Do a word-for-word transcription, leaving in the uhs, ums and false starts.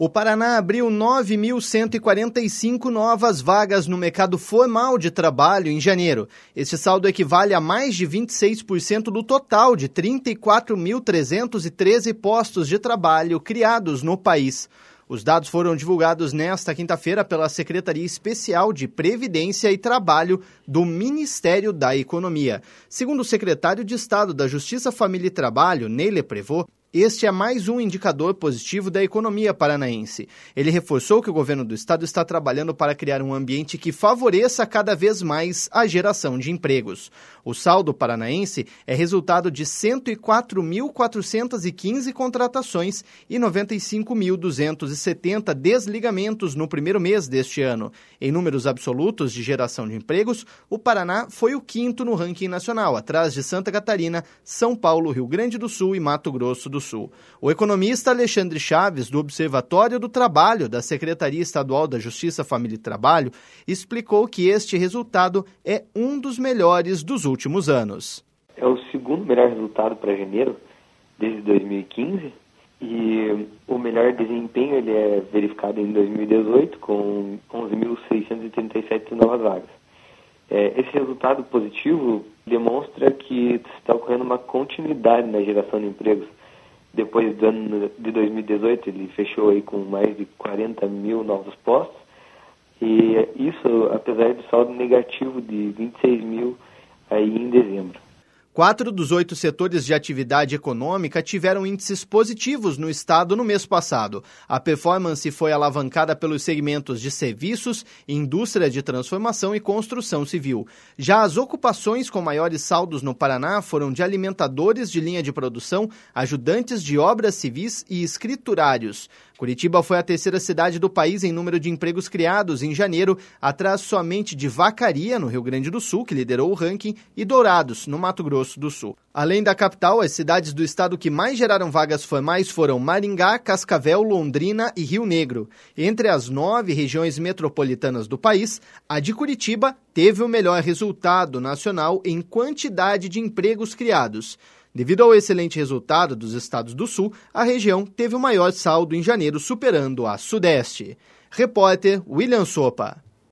O Paraná abriu nove mil cento e quarenta e cinco novas vagas no mercado formal de trabalho em janeiro. Este saldo equivale a mais de vinte e seis por cento do total de trinta e quatro mil trezentos e treze postos de trabalho criados no país. Os dados foram divulgados nesta quinta-feira pela Secretaria Especial de Previdência e Trabalho do Ministério da Economia. Segundo o secretário de Estado da Justiça, Família e Trabalho, Neile Prevot, este é mais um indicador positivo da economia paranaense. Ele reforçou que o governo do estado está trabalhando para criar um ambiente que favoreça cada vez mais a geração de empregos. O saldo paranaense é resultado de cento e quatro mil quatrocentas e quinze contratações e noventa e cinco mil duzentos e setenta desligamentos no primeiro mês deste ano. Em números absolutos de geração de empregos, o Paraná foi o quinto no ranking nacional, atrás de Santa Catarina, São Paulo, Rio Grande do Sul e Mato Grosso do Sul. O economista Alexandre Chaves, do Observatório do Trabalho da Secretaria Estadual da Justiça, Família e Trabalho, explicou que este resultado é um dos melhores dos últimos anos. É o segundo melhor resultado para janeiro desde dois mil e quinze e o melhor desempenho ele é verificado em dois mil e dezoito com onze mil seiscentos e trinta e sete novas vagas. É, esse resultado positivo demonstra que está ocorrendo uma continuidade na geração de empregos. Depois do ano de dois mil e dezoito, ele fechou aí com mais de quarenta mil novos postos, e isso apesar do saldo negativo de vinte e seis mil aí em dezembro. Quatro dos oito setores de atividade econômica tiveram índices positivos no estado no mês passado. A performance foi alavancada pelos segmentos de serviços, indústria de transformação e construção civil. Já as ocupações com maiores saldos no Paraná foram de alimentadores de linha de produção, ajudantes de obras civis e escriturários. Curitiba foi a terceira cidade do país em número de empregos criados em janeiro, atrás somente de Vacaria, no Rio Grande do Sul, que liderou o ranking, e Dourados, no Mato Grosso do Sul. Além da capital, as cidades do estado que mais geraram vagas formais foram Maringá, Cascavel, Londrina e Rio Negro. Entre as nove regiões metropolitanas do país, a de Curitiba teve o melhor resultado nacional em quantidade de empregos criados. Devido ao excelente resultado dos estados do Sul, a região teve o maior saldo em janeiro, superando a Sudeste. Repórter William Sopa.